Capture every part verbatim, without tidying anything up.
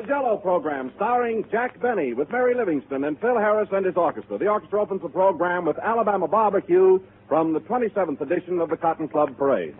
the Jell-O program, starring Jack Benny with Mary Livingston and Phil Harris and his orchestra. The orchestra opens the program with Alabama Barbecue from the twenty-seventh edition of the Cotton Club Parade.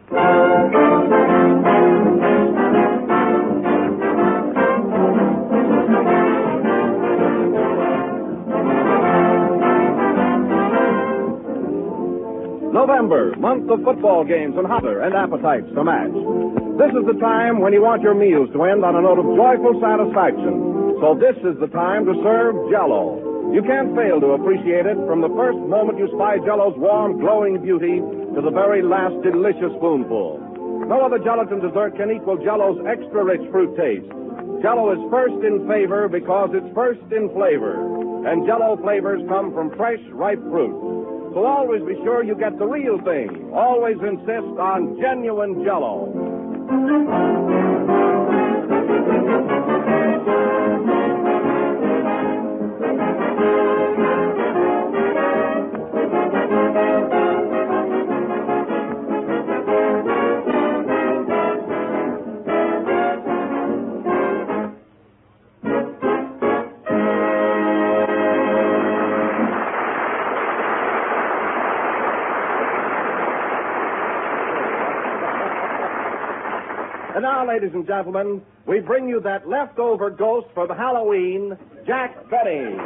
November, month of football games and hunger and appetites to match. This is the time when you want your meals to end on a note of joyful satisfaction. So this is the time to serve Jell-O. You can't fail to appreciate it from the first moment you spy Jell-O's warm, glowing beauty to the very last delicious spoonful. No other gelatin dessert can equal Jell-O's extra-rich fruit taste. Jell-O is first in favor because it's first in flavor. And Jell-O flavors come from fresh, ripe fruit. So always be sure you get the real thing. Always insist on genuine Jell-O. And now, ladies and gentlemen, we bring you that leftover ghost for the Halloween, Jack Benny.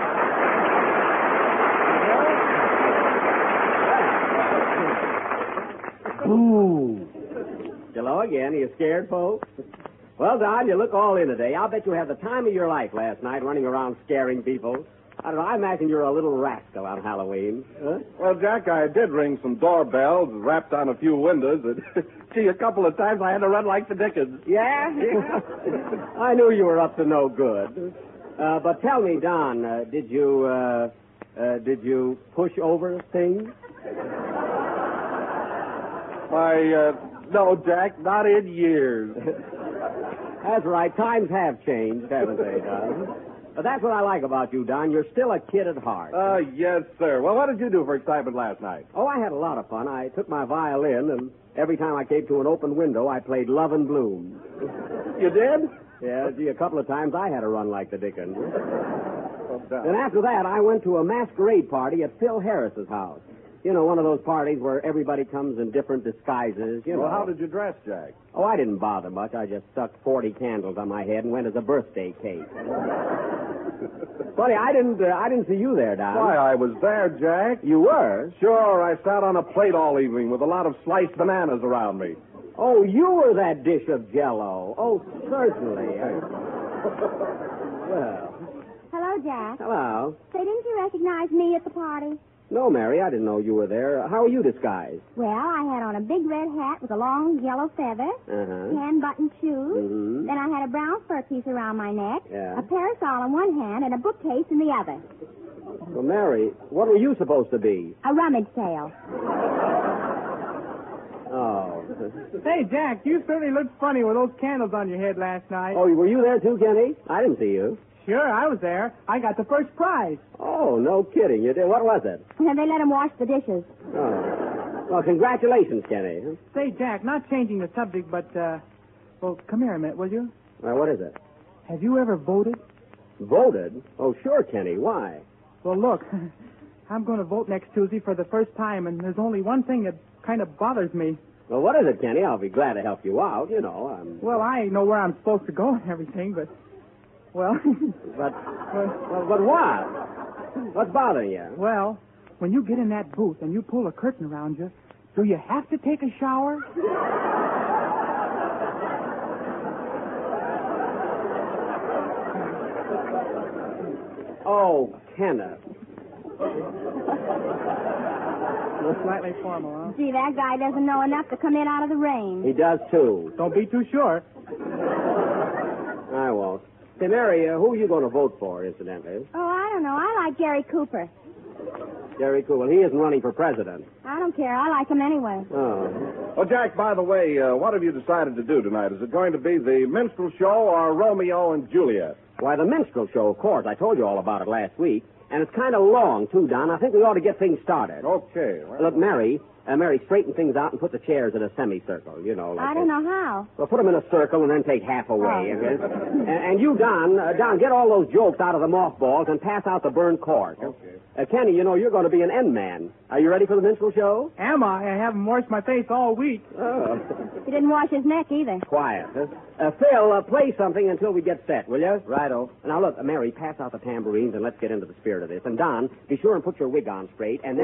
Ooh. Hello again. Are you scared, folks? Well, Don, you look all in today. I'll bet you had the time of your life last night running around scaring people. I don't know. I imagine you're a little rascal on Halloween. Huh? Well, Jack, I did ring some doorbells, rapped on a few windows, and gee, a couple of times I had to run like the dickens. Yeah? I knew you were up to no good. Uh, but tell me, Don, uh, did you, uh, uh, did you push over things? Why, uh, no, Jack, not in years. That's right. Times have changed, haven't they, Don? But that's what I like about you, Don. You're still a kid at heart. Uh, yes, sir. Well, what did you do for excitement last night? Oh, I had a lot of fun. I took my violin, and every time I came to an open window, I played Love and Bloom. You did? Yeah, gee, a couple of times I had to run like the dickens. Oh, and after that, I went to a masquerade party at Phil Harris's house. You know, one of those parties where everybody comes in different disguises, you know. Well, how did you dress, Jack? Oh, I didn't bother much. I just stuck forty candles on my head and went as a birthday cake. Funny, I didn't uh, I didn't see you there, Don. Why, I was there, Jack. You were? Sure, I sat on a plate all evening with a lot of sliced bananas around me. Oh, you were that dish of Jell-O. Oh, certainly. Well. Hello, Jack. Hello. Say, didn't you recognize me at the party? No, Mary, I didn't know you were there. How are you disguised? Well, I had on a big red hat with a long yellow feather, Uh-huh. tan-button shoes. Mm-hmm. Then I had a brown fur piece around my neck, Yeah. a parasol in one hand, and a bookcase in the other. Well, Mary, what were you supposed to be? A rummage sale. Oh. Hey, Jack, you certainly looked funny with those candles on your head last night. Oh, were you there too, Kenny? I didn't see you. Sure, I was there. I got the first prize. Oh, no kidding. You did. What was it? And they let him wash the dishes. Oh. Well, congratulations, Kenny. Say, Jack, not changing the subject, but, uh, well, come here a minute, will you? Well, what is it? Have you ever voted? Voted? Oh, sure, Kenny. Why? Well, look, I'm going to vote next Tuesday for the first time, and there's only one thing that kind of bothers me. Well, what is it, Kenny? I'll be glad to help you out, you know. I'm... Well, I know where I'm supposed to go and everything, but, well... But, well, but what? What's bothering you? Well, when you get in that booth and you pull a curtain around you, do you have to take a shower? Oh, Kenneth. Slightly formal, huh? Gee, that guy doesn't know enough to come in out of the rain. He does, too. Don't be too sure. I won't. Say, Mary, uh, who are you going to vote for, incidentally? Oh, I don't know. I like Gary Cooper. Gary Cooper. Well, he isn't running for president. I don't care. I like him anyway. Oh. Well, Jack, by the way, uh, what have you decided to do tonight? Is it going to be the minstrel show or Romeo and Juliet? Why, the minstrel show, of course. I told you all about it last week. And it's kind of long, too, Don. I think we ought to get things started. Okay. Well... Look, Mary, Uh, Mary, straighten things out and put the chairs in a semicircle, you know. Like I don't this. know how. Well, put them in a circle and then take half away. Oh. And, and you, Don, uh, Don, get all those jokes out of the mothballs and pass out the burned cork. Okay. Uh, Kenny, you know, you're going to be an end man. Are you ready for the minstrel show? Am I? I haven't washed my face all week. Oh. He didn't wash his neck either. Quiet. Huh? Uh, Phil, uh, play something until we get set, will you? Righto. Now, look, uh, Mary, pass out the tambourines and let's get into the spirit of this. And, Don, be sure and put your wig on straight and then...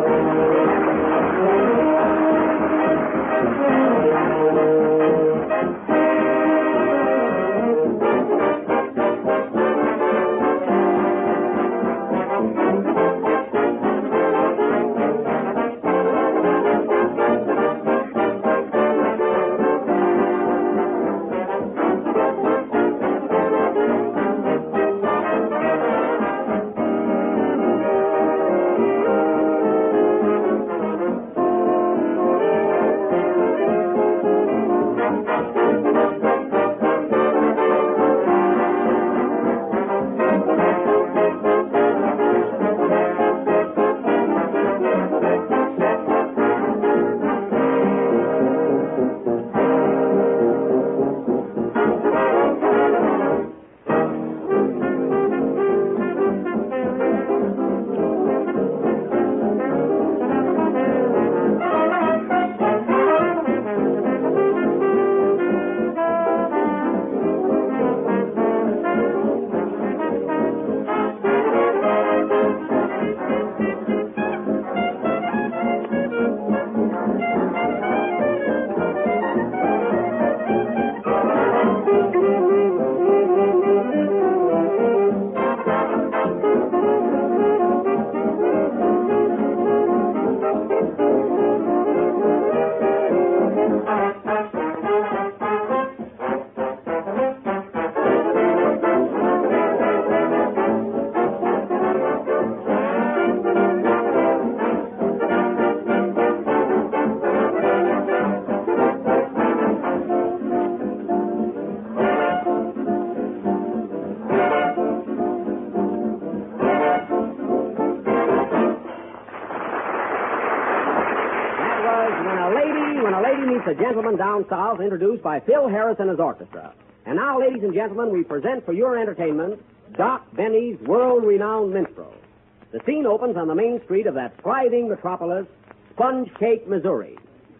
A Gentleman Down South, introduced by Phil Harris and his orchestra. And now, ladies and gentlemen, we present for your entertainment Doc Benny's world-renowned minstrel. The scene opens on the main street of that thriving metropolis, Sponge Cake, Missouri.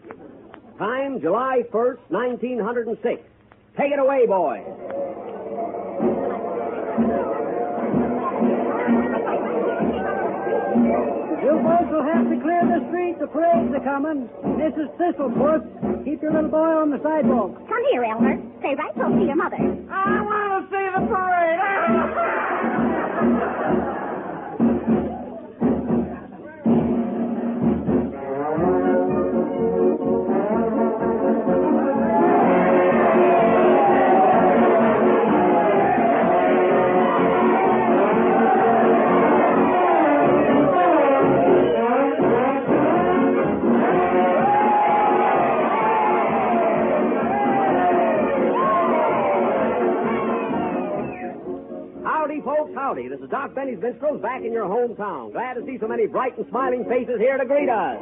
Time, July first, nineteen oh six. Take it away, boys. You folks will have to clear the street. The parade's a coming. This is Thistlefoot. Keep your little boy on the sidewalk. Come here, Elmer. Say right close to your mother. I want to see the parade. Howdy, this is Doc Benny's Minstrels back in your hometown. Glad to see so many bright and smiling faces here to greet us.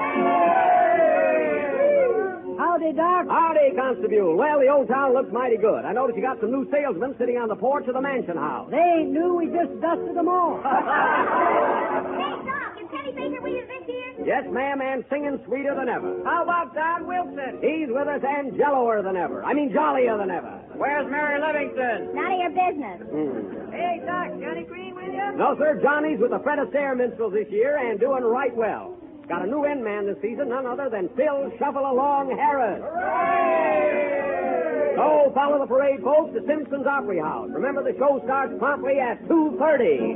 Howdy, Doc. Howdy, Constable. Well, the old town looks mighty good. I noticed you got some new salesmen sitting on the porch of the mansion house. They ain't new. We just dusted them all. Hey, Doc, is Teddy Baker with you this year? Yes, ma'am, and singing sweeter than ever. How about Don Wilson? He's with us and jelloer than ever. I mean, jollier than ever. Where's Mary Livingston? None of your business. Hmm. Hey, Doc, Johnny Green with you? No, sir. Johnny's with the Fred Astaire Minstrels this year and doing right well. Got a new end man this season, none other than Phil Shuffle-Along Harris. Hooray! So, follow the parade, folks, to Simpson's Opry House. Remember, the show starts promptly at two thirty.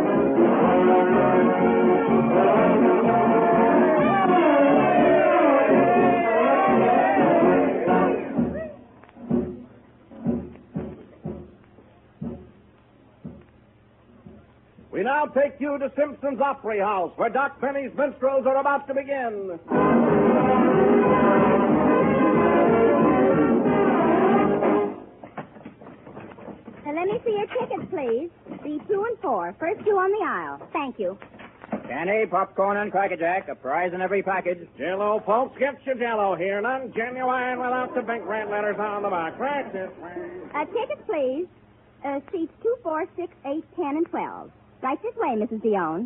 We now take you to Simpson's Opry House, where Doc Benny's minstrels are about to begin. Now, let me see your tickets, please. The two and four. First two on the aisle. Thank you. Candy, popcorn, and Cracker Jack, a prize in every package. Jello, folks, get your Jello here. None genuine without the big red letters on the box. Right this way. Uh, tickets, please. Uh, seats two, four, six, eight, ten, and twelve. Right this way, Missus Dion.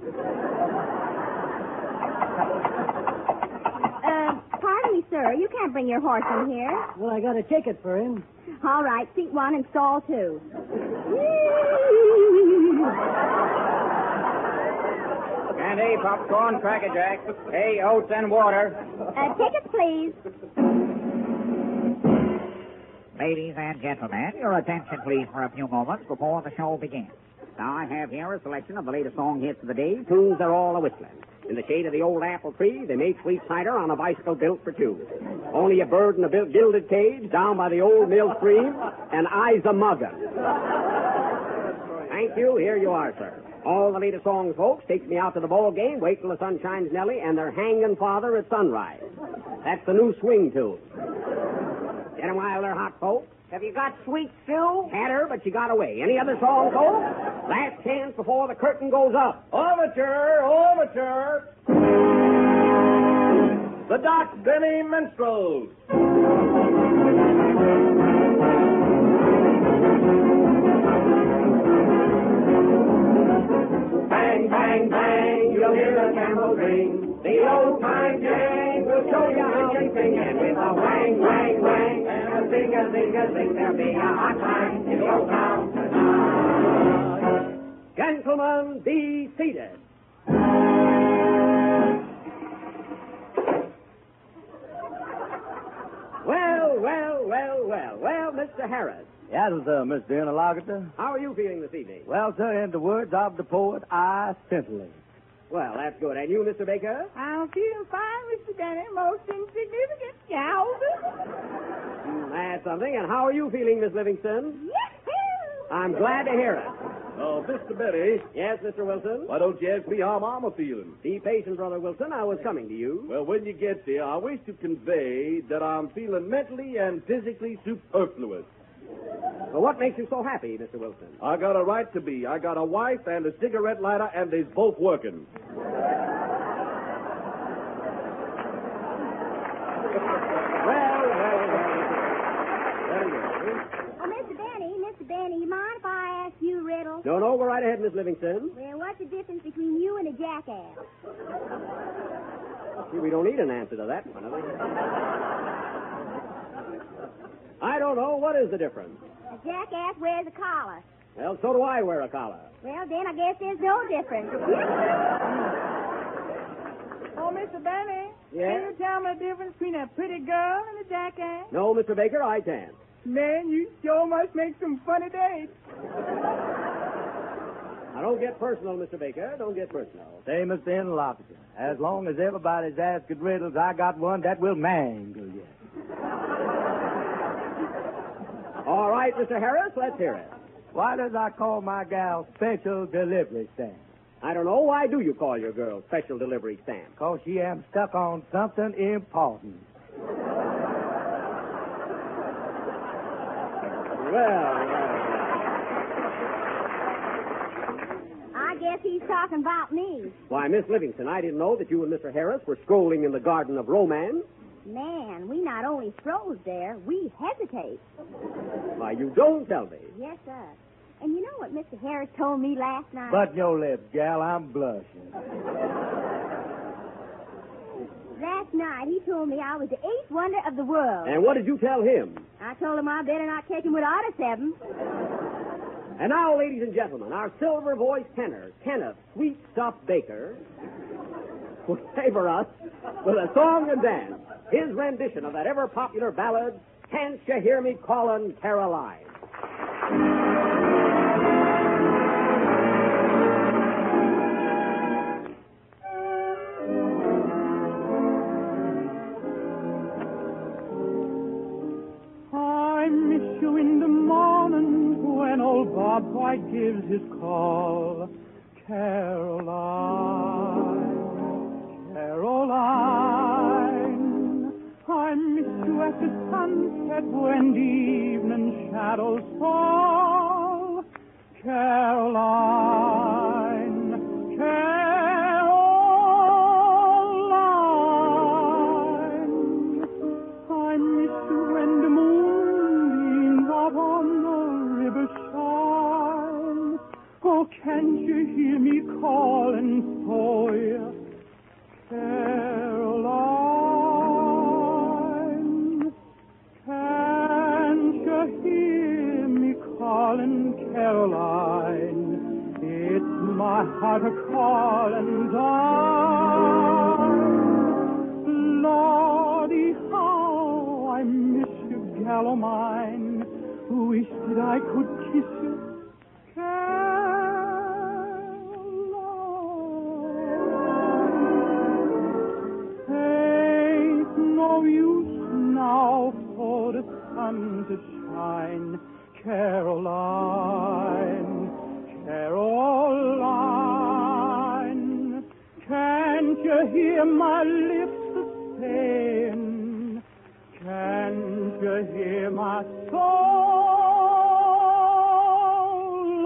Uh, pardon me, sir. You can't bring your horse in here. Well, I got a ticket for him. All right, seat one and stall two. Candy, popcorn, Cracker Jack, hay, oats, and water. Uh, tickets, please. Ladies and gentlemen, your attention, please, for a few moments before the show begins. Now, I have here a selection of the latest song hits of the day, tunes they're all a-whistling. In the shade of the old apple tree, they made sweet cider on a bicycle built for two. Only a bird in a built gilded cage down by the old mill stream, and I's a muggin'. Thank you. Here you are, sir. All the latest songs, folks, takes me out to the ball game, wait till the sun shines Nellie, and they're hanging father at sunrise. That's the new swing tune. Get 'em while they're hot, folks. Have you got Sweet Sue? Had her, but she got away. Any other song, folks? Last chance before the curtain goes up. Overture, overture. The Doc Benny Minstrels. Bang, bang, bang, you'll hear the camels ring. The old-time gang will show you how you sing it with a wang, wang, wang. And a zing, a zing, a zing, there'll be a hot time in your town tonight. Gentlemen, be seated. Well, well, well, well, well, Mister Harris. Yes, sir, Mister Interlocutor. How are you feeling this evening? Well, sir, in the words of the poet, I scintillate. Well, that's good. And you, Mister Baker? I'm feeling fine, Mister Danny. Most insignificant. Yow. Mm, that's something. And how are you feeling, Miss Livingston? I'm glad to hear it. Oh, Mister Betty. Yes, Mister Wilson? Why don't you ask me how Mama feeling? Be patient, Brother Wilson. I was coming to you. Well, when you get there, I wish to convey that I'm feeling mentally and physically superfluous. Well, what makes you so happy, Mister Wilson? I got a right to be. I got a wife and a cigarette lighter, and they's both working. Well, well, well. Very good. Oh, Mister Benny, Mister Benny, you mind if I ask you a riddle? No, no, go right ahead, Miss Livingston. Well, what's the difference between you and a jackass? See, we don't need an answer to that one, do we? I don't know. What is the difference? A jackass wears a collar. Well, so do I wear a collar. Well, then I guess there's no difference. Oh, Mister Benny. Yes? Can you tell me the difference between a pretty girl and a jackass? No, Mister Baker, I can't. Man, you sure must make some funny dates. Now, don't get personal, Mister Baker. Don't get personal. Say, Mister Interlocutor, as long as everybody's asking riddles, I got one that will mangle you. All right, Mister Harris, let's hear it. Why does I call my gal special delivery stamp? I don't know. Why do you call your girl special delivery stamp? Because she am stuck on something important. Well, well, I guess he's talking about me. Why, Miss Livingston, I didn't know that you and Mister Harris were strolling in the garden of romance. Man, we not only stroll there, we hesitate. Why, you don't tell me. Yes, sir. And you know what Mister Harris told me last night? Button your lips, gal. I'm blushing. Last night, he told me I was the eighth wonder of the world. And what did you tell him? I told him I better not catch him without a seven. And now, ladies and gentlemen, our silver-voiced tenor, Kenneth Sweet Stuff Baker, will favor us with a song and dance. His rendition of that ever-popular ballad, Can't You Hear Me Callin' Caroline? I miss you in the morning when old Bob White gives his call. Caroline, Caroline, I miss you at the sunset when the evening shadows fall. Caroline, Caroline. can't you hear me calling for you? Caroline, can't you hear me calling, Caroline? It's my heart a-calling down. Lordy, how I miss you, gal o' mine. Wish that I could kiss you, Caroline. Ain't no use now for the sun to shine, Caroline, Caroline. Can't you hear my lips a-saying? Can't you hear my soul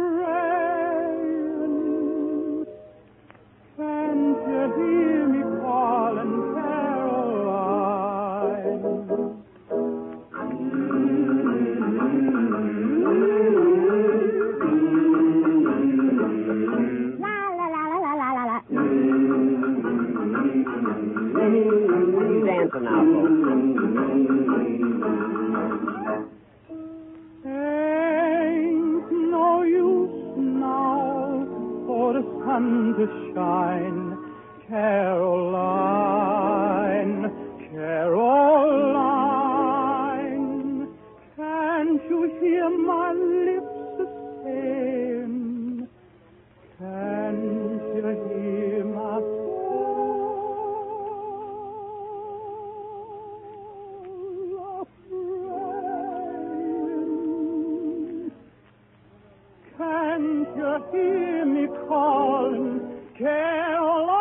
a-praying? Can't you hear me calling, Caroline? La la la la la la la la. He's dancing now, folks. Ain't no use now for the sun to shine, Caroline, Caroline. Can't you hear my lips a-saying? Can't you hear my soul a-praying? Can't you hear me calling, Caroline?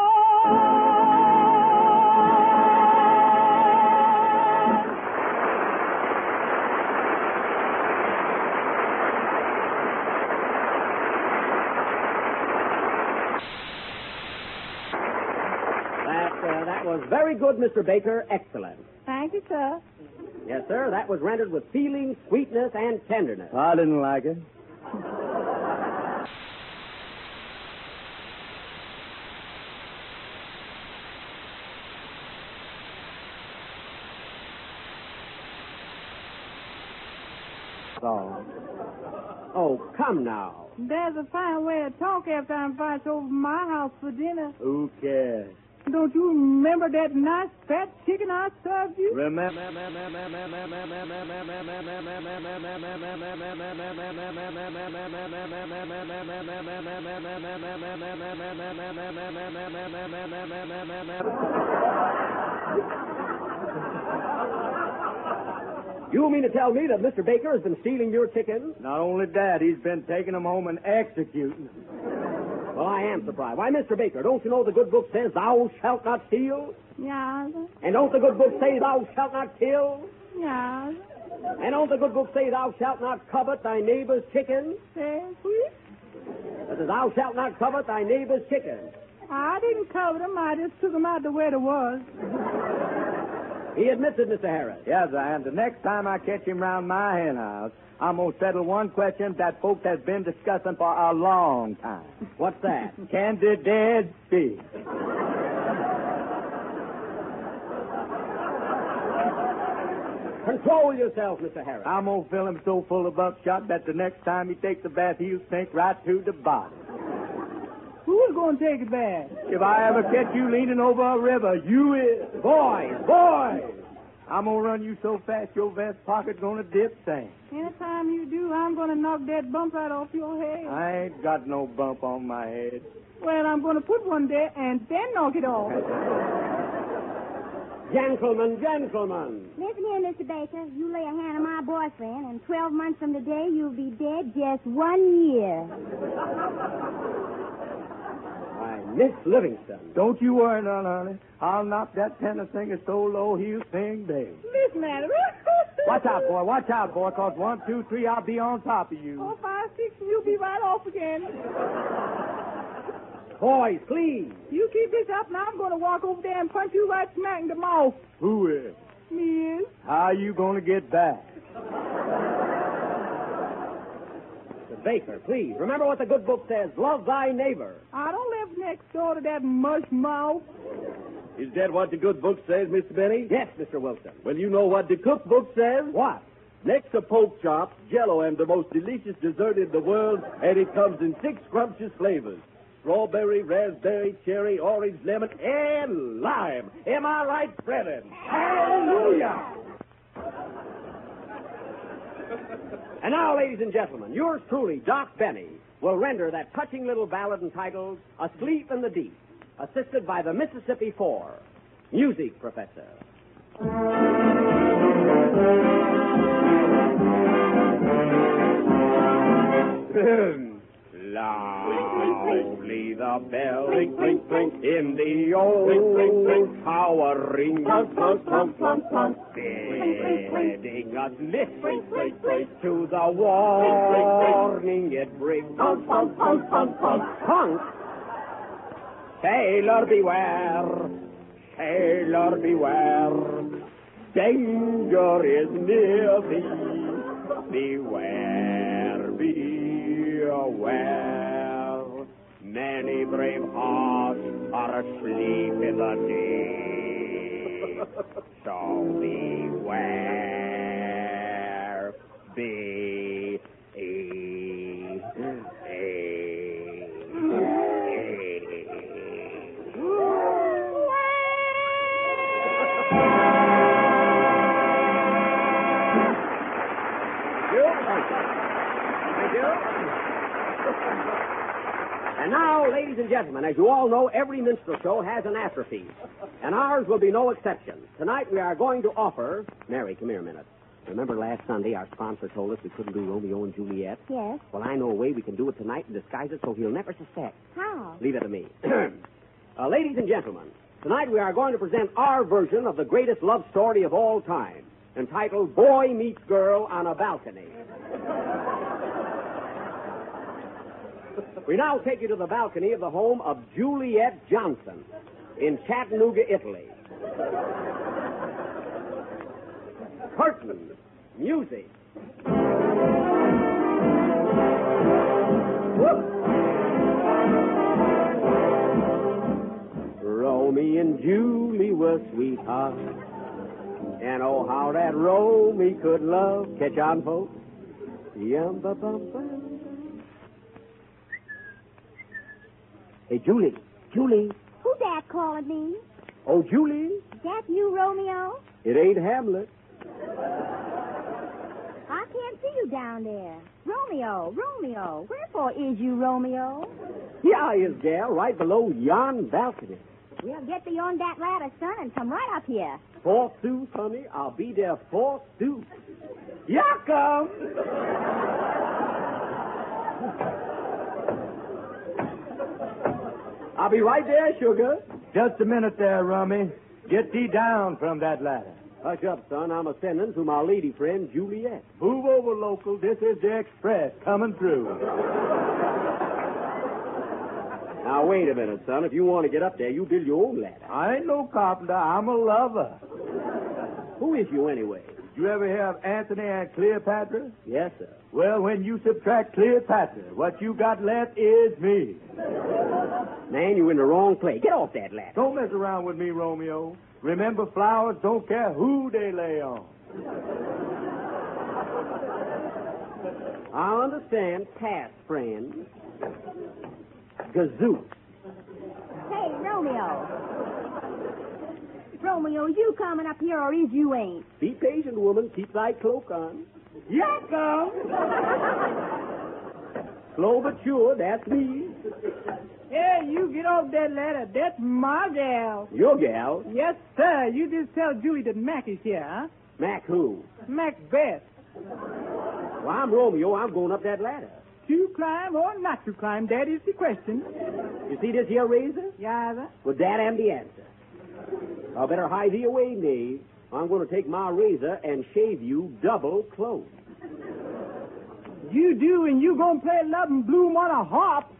That, uh, that was very good, Mister Baker. Excellent. Thank you, sir. Yes, sir. That was rendered with feeling, sweetness, and tenderness. I didn't like it. Oh. Oh, come now. There's a fine way to talk after I invite you over to my house for dinner. Who cares? Don't you remember that nice fat chicken I served you? Remember? You mean to tell me that Mister Baker has been stealing your chickens? Not only that, he's been taking them home and executing them. Well, I am surprised. Why, Mister Baker, don't you know the good book says thou shalt not steal? Yeah, And don't the good book say thou shalt not kill? yeah. And don't the good book say thou shalt not covet thy neighbor's chicken? Say, please. It says thou shalt not covet thy neighbor's chicken. I didn't cover them. I just took them out the way it was. He admits it, Mister Harris. Yes, and the next time I catch him round my hen house, I'm going to settle one question that folks has been discussing for a long time. What's that? Can the dead speak? Control yourself, Mister Harris. I'm going to fill him so full of buckshot that the next time he takes a bath, he'll sink right to the bottom. Who's going to take it back? If I ever catch you leaning over a river, you is. Boys, boys! I'm going to run you so fast your vest pocket's going to dip sand. Anytime you do, I'm going to knock that bump right off your head. I ain't got no bump on my head. Well, I'm going to put one there and then knock it off. Gentlemen, gentlemen. Listen here, Mister Baker. You lay a hand on my boyfriend, and twelve months from today, you'll be dead just one year. Why, Miss Livingston. Don't you worry none, honey. I'll knock that tenor singer so low he'll sing big. Listen at him. Watch out, boy. Watch out, boy, because one, two, three, I'll be on top of you. Four, five, six, and you'll be right off again. Boys, please. You keep this up, and I'm going to walk over there and punch you right smack in the mouth. Who is? Me is. How you going to get back? The Baker, please. Remember what the good book says. Love thy neighbor. I don't live next door to that mush mouth. Is that what the good book says, Mister Benny? Yes, Mister Wilson. Well, you know what the cookbook says? What? Next to pork chops, Jell-O am the most delicious dessert in the world, and it comes in six scrumptious flavors. Strawberry, raspberry, cherry, orange, lemon, and lime. Am I right, brethren? Hallelujah! And now, ladies and gentlemen, yours truly, Doc Benny, will render that touching little ballad entitled Asleep in the Deep, assisted by the Mississippi Four. Music, Professor. Loudly the bell Clink, clink, clink. in the old Clink, clink, clink. tower ring, Plunk, plunk, plunk, plunk, plunk. bidding us listen Clink, clink, clink. to the warning it brings. Punk, punk, punk, punk, punk. Punk. Sailor beware, sailor beware, danger is near thee. Beware, beware. Many brave hearts are asleep in the deep. So beware, be e e And now, ladies and gentlemen, as you all know, every minstrel show has an afterpiece, and ours will be no exception. Tonight we are going to offer... Mary, come here a minute. Remember last Sunday our sponsor told us we couldn't do Romeo and Juliet? Yes. Well, I know a way we can do it tonight and disguise it so he'll never suspect. How? Leave it to me. uh, ladies and gentlemen, tonight we are going to present our version of the greatest love story of all time, entitled Boy Meets Girl on a Balcony. We now take you to the balcony of the home of Juliet Johnson in Chattanooga, Italy. Curtain, music. Romeo and Julie were sweethearts, and oh, how that Romeo could love. Catch on, folks? Yum, ba, bum, bum. Hey, Julie. Julie. Who that calling me? Oh, Julie. That you, Romeo? It ain't Hamlet. I can't see you down there. Romeo, Romeo. Wherefore is you, Romeo? Here is, gal, right below yon balcony. Well, get beyond that ladder, son, and come right up here. Forsooth, honey, I'll be there forsooth. Here I come. I'll be right there, sugar. Just a minute there, Rummy. Get thee down from that ladder. Hush up, son. I'm ascending to my lady friend, Juliet. Move over, local. This is the express coming through. Now, wait a minute, son. If you want to get up there, you build your own ladder. I ain't no carpenter. I'm a lover. Who is you, anyway? You ever hear of Anthony and Cleopatra? Yes, sir. Well, when you subtract Cleopatra, what you got left is me. Man, you in the wrong place. Get off that ladder. Don't mess around with me, Romeo. Remember, flowers don't care who they lay on. I understand. Pass, friend. Gazoo. Hey, Romeo. Romeo, you coming up here or is you ain't? Be patient, woman. Keep thy cloak on. Here I come. Slow but sure, that's me. Hey, you get off that ladder. That's my gal. Your gal. Yes, sir. You just tell Julie that Mac is here, huh? Mac who? Macbeth. Well, I'm Romeo. I'm going up that ladder. To climb or not to climb, that is the question. You see this here razor? Yeah, sir. Well, that am the answer. I better hide thee away, knave. I'm going to take my razor and shave you double close. You do, and you gonna play Love and Bloom on a harp.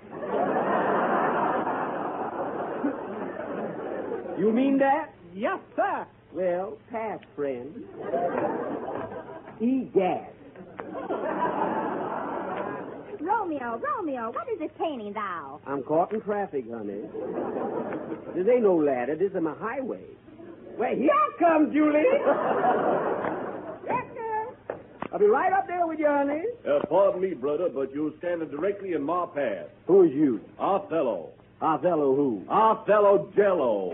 You mean that? Yes, sir. Well, pass, friend. Egad. Romeo, Romeo, what is this painting thou? I'm caught in traffic, honey. This ain't no ladder. This is my highway. Well, here comes Julie. Doctor. I'll be right up there with you, honey. Uh, pardon me, brother, but you're standing directly in my path. Who's you? Othello. Othello who? Othello Jello.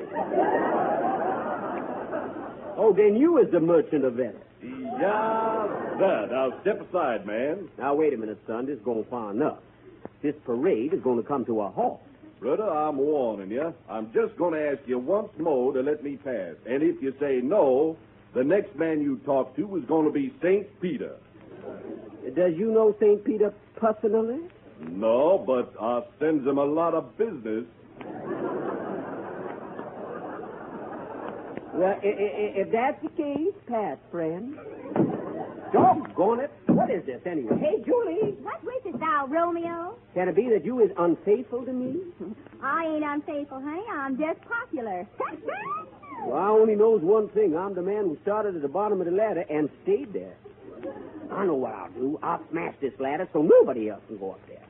Oh, then you is the merchant of Venice. Yeah, that. Now step aside, man. Now, wait a minute, son. This is going far enough. This parade is going to come to a halt. Brother, I'm warning you. I'm just going to ask you once more to let me pass. And if you say no, the next man you talk to is going to be Saint Peter. Does you know Saint Peter personally? No, but I sends him a lot of business. Well, i- i- if that's the case, pass, friend. Doggone it. What is this, anyway? Hey, Julie. What wishes thou, Romeo? Can it be that you is unfaithful to me? I ain't unfaithful, honey. I'm just popular. Well, I only knows one thing. I'm the man who started at the bottom of the ladder and stayed there. I know what I'll do. I'll smash this ladder so nobody else can go up there.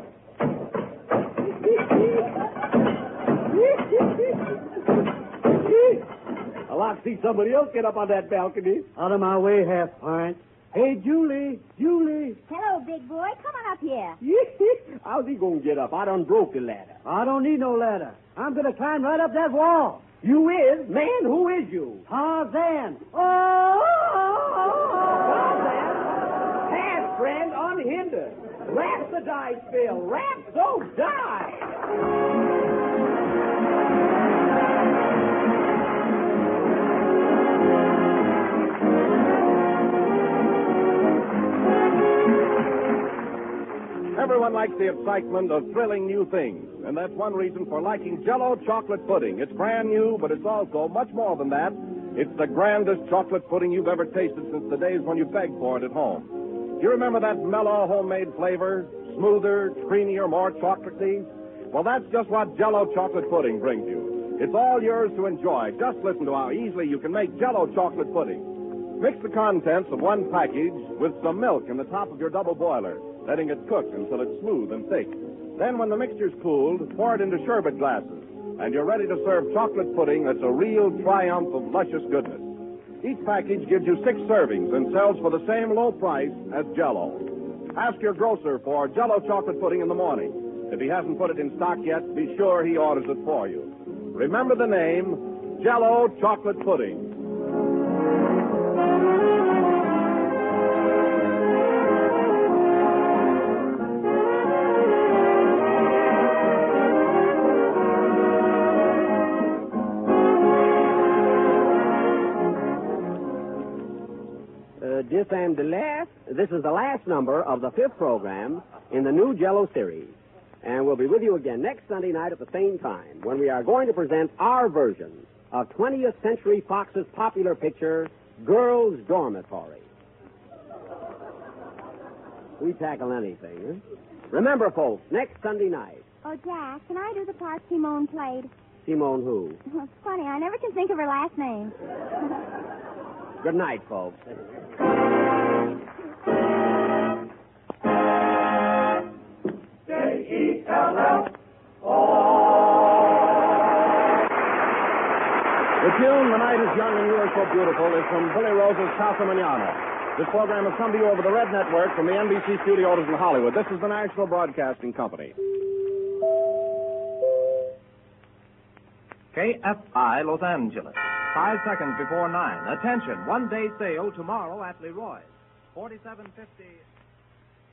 I'd like to see somebody else get up on that balcony. Out of my way, half pint. Hey, Julie, Julie. Hello, big boy. Come on up here. How's he going to get up? I done broke the ladder. I don't need no ladder. I'm going to climb right up that wall. You is? Man, who is you? Tarzan. Oh! Tarzan? Pass, friend, unhindered. Rap the dice, Bill. Rap, so die. Everyone likes the excitement of thrilling new things, and that's one reason for liking Jell-O chocolate pudding. It's brand new, but it's also much more than that. It's the grandest chocolate pudding you've ever tasted since the days when you begged for it at home. You remember that mellow homemade flavor? Smoother, creamier, more chocolatey? Well, that's just what Jell-O chocolate pudding brings you. It's all yours to enjoy. Just listen to how easily you can make Jell-O chocolate pudding. Mix the contents of one package with some milk in the top of your double boiler, letting it cook until it's smooth and thick. Then when the mixture's cooled, pour it into sherbet glasses, and you're ready to serve chocolate pudding that's a real triumph of luscious goodness. Each package gives you six servings and sells for the same low price as Jell-O. Ask your grocer for Jell-O chocolate pudding in the morning. If he hasn't put it in stock yet, be sure he orders it for you. Remember the name, Jell-O chocolate pudding. This and the last, this is the last number of the fifth program in the new Jell-O series. And we'll be with you again next Sunday night at the same time when we are going to present our version of twentieth Century Fox's popular picture, Girls' Dormitory. We tackle anything, huh? Remember, folks, next Sunday night. Oh, Jack, can I do the part Simone played? Simone who? It's funny, I never can think of her last name. Good night, folks. J E L L O. The tune, The Night is Young and You Are So Beautiful, is from Billy Rose's Casa Manana. This program has come to you over the Red Network from the N B C studios in Hollywood. This is the National Broadcasting Company. K F I, Los Angeles. Five seconds before nine. Attention, one-day sale tomorrow at Leroy's. forty-seven fifty.